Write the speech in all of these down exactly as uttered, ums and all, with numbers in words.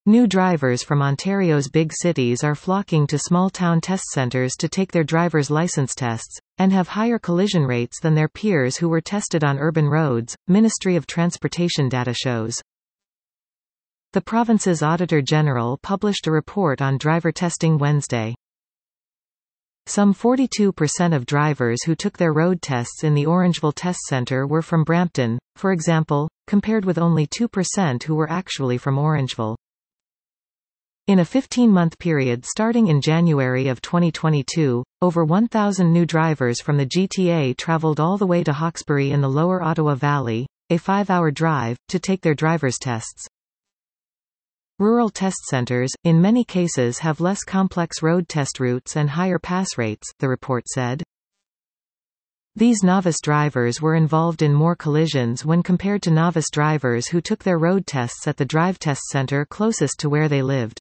New drivers from Ontario's big cities are flocking to small-town test centres to take their driver's license tests, and have higher collision rates than their peers who were tested on urban roads, Ministry of Transportation data shows. The province's Auditor General published a report on driver testing Wednesday. Some forty-two percent of drivers who took their road tests in the Orangeville Test Centre were from Brampton, for example, compared with only two percent who were actually from Orangeville. In a fifteen-month period starting in January of twenty twenty-two, over one thousand new drivers from the G T A travelled all the way to Hawkesbury in the Lower Ottawa Valley, a five-hour drive, to take their driver's tests. Rural test centres, in many cases have less complex road test routes and higher pass rates, the report said. These novice drivers were involved in more collisions when compared to novice drivers who took their road tests at the drive test centre closest to where they lived.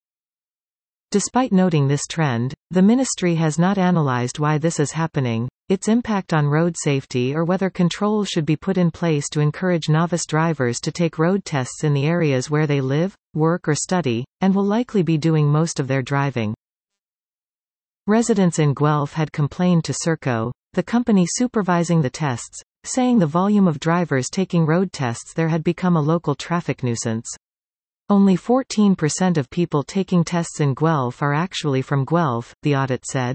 Despite noting this trend, the ministry has not analysed why this is happening, its impact on road safety, or whether controls should be put in place to encourage novice drivers to take road tests in the areas where they live, work or study, and will likely be doing most of their driving. Residents in Guelph had complained to Serco, the company supervising the tests, saying the volume of drivers taking road tests there had become a local traffic nuisance. Only fourteen percent of people taking tests in Guelph are actually from Guelph, the audit said.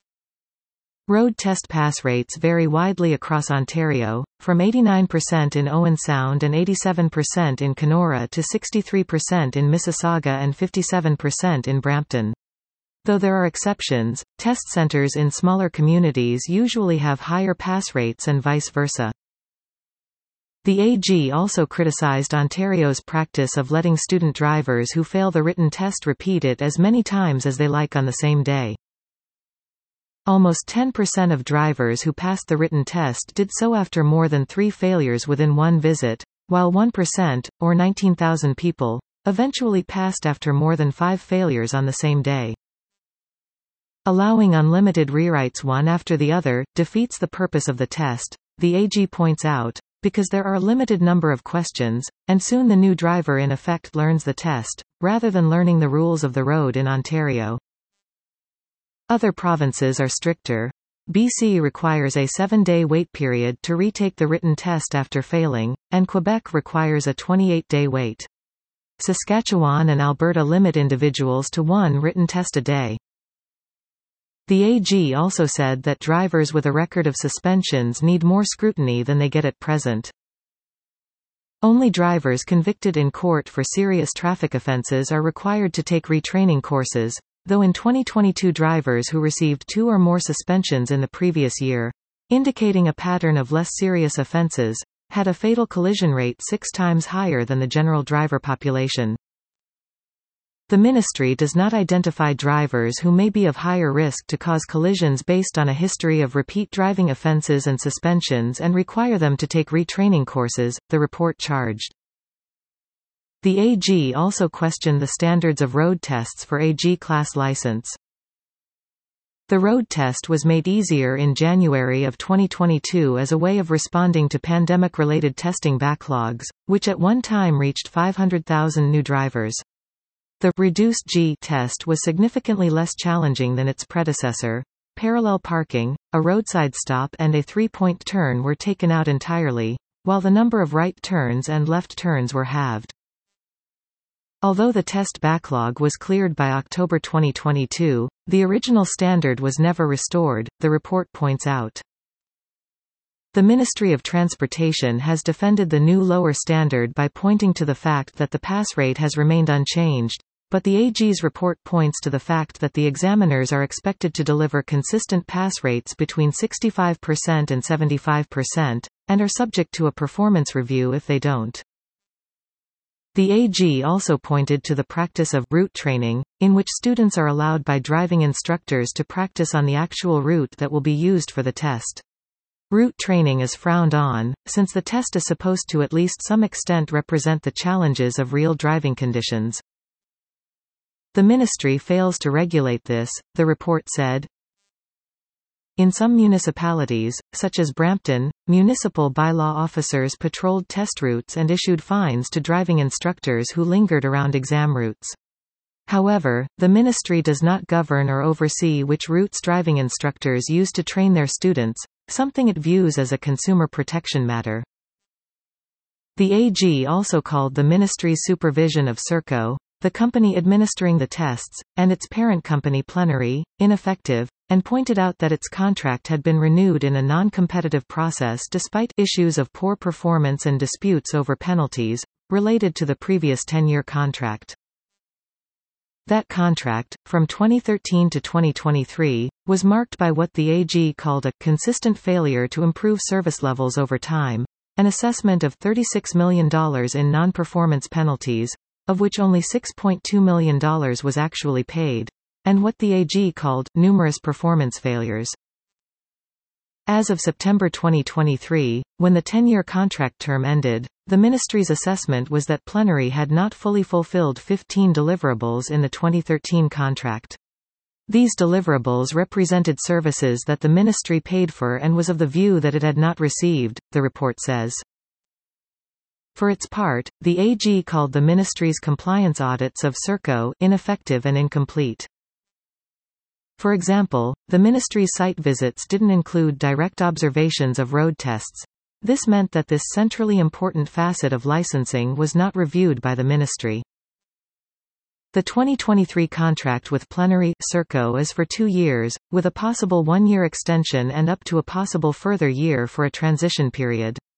Road test pass rates vary widely across Ontario, from eighty-nine percent in Owen Sound and eighty-seven percent in Kenora to sixty-three percent in Mississauga and fifty-seven percent in Brampton. Though there are exceptions, test centres in smaller communities usually have higher pass rates and vice versa. The A G also criticised Ontario's practice of letting student drivers who fail the written test repeat it as many times as they like on the same day. Almost ten percent of drivers who passed the written test did so after more than three failures within one visit, while one percent, or nineteen thousand people, eventually passed after more than five failures on the same day. Allowing unlimited rewrites one after the other defeats the purpose of the test, the A G points out, because there are a limited number of questions, and soon the new driver in effect learns the test, rather than learning the rules of the road in Ontario. Other provinces are stricter. B C requires a seven-day wait period to retake the written test after failing, and Quebec requires a twenty-eight day wait. Saskatchewan and Alberta limit individuals to one written test a day. The A G also said that drivers with a record of suspensions need more scrutiny than they get at present. Only drivers convicted in court for serious traffic offences are required to take retraining courses, though in twenty twenty-two drivers who received two or more suspensions in the previous year, indicating a pattern of less serious offences, had a fatal collision rate six times higher than the general driver population. The ministry does not identify drivers who may be of higher risk to cause collisions based on a history of repeat driving offences and suspensions and require them to take retraining courses, the report charged. The A G also questioned the standards of road tests for A G-class license. The road test was made easier in January of twenty twenty-two as a way of responding to pandemic-related testing backlogs, which at one time reached five hundred thousand new drivers. The reduced G test was significantly less challenging than its predecessor. Parallel parking, a roadside stop and a three-point turn were taken out entirely, while the number of right turns and left turns were halved. Although the test backlog was cleared by October twenty twenty-two, the original standard was never restored, the report points out. The Ministry of Transportation has defended the new lower standard by pointing to the fact that the pass rate has remained unchanged, but the A G's report points to the fact that the examiners are expected to deliver consistent pass rates between sixty-five percent and seventy-five percent, and are subject to a performance review if they don't. The A G also pointed to the practice of route training, in which students are allowed by driving instructors to practice on the actual route that will be used for the test. Route training is frowned on, since the test is supposed to at least some extent represent the challenges of real driving conditions. The ministry fails to regulate this, the report said. In some municipalities, such as Brampton, municipal bylaw officers patrolled test routes and issued fines to driving instructors who lingered around exam routes. However, the ministry does not govern or oversee which routes driving instructors use to train their students, something it views as a consumer protection matter. The A G also called the ministry's supervision of Serco, the company administering the tests, and its parent company Plenary, ineffective, and pointed out that its contract had been renewed in a non-competitive process despite issues of poor performance and disputes over penalties, related to the previous ten-year contract. That contract, from twenty thirteen to twenty twenty-three, was marked by what the A G called a consistent failure to improve service levels over time, an assessment of thirty-six million dollars in non-performance penalties, of which only six point two million dollars was actually paid, and what the A G called numerous performance failures. As of September twenty twenty-three, when the ten-year contract term ended, the ministry's assessment was that Plenary had not fully fulfilled fifteen deliverables in the twenty thirteen contract. These deliverables represented services that the ministry paid for and was of the view that it had not received, the report says. For its part, the A G called the ministry's compliance audits of Serco ineffective and incomplete. For example, the ministry's site visits didn't include direct observations of road tests. This meant that this centrally important facet of licensing was not reviewed by the ministry. The twenty twenty-three contract with Plenary Serco is for two years, with a possible one-year extension and up to a possible further year for a transition period.